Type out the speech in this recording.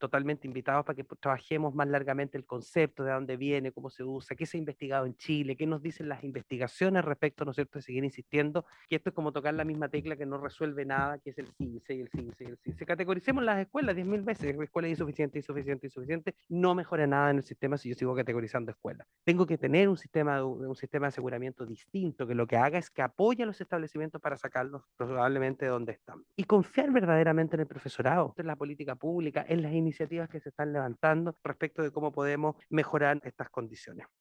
totalmente invitados para que trabajemos más largamente el concepto, de dónde viene, cómo se usa, qué se ha investigado en Chile, qué nos dicen las investigaciones respecto, ¿no es cierto?, de seguir insistiendo que esto es como tocar la misma tecla que no resuelve nada, que es el CINCE y el CINCE y el CINCE. Categoricemos las escuelas 10.000 veces, escuela insuficiente, insuficiente, insuficiente, no mejora nada en el sistema si yo sigo categorizando escuelas. Tengo que tener un sistema de aseguramiento distinto, que lo que haga es que apoye a los establecimientos para sacarlos probablemente de donde están. Y confiar verdaderamente en el profesorado, en la política pública, en las iniciativas que se están levantando respecto de cómo podemos mejorar estas condiciones.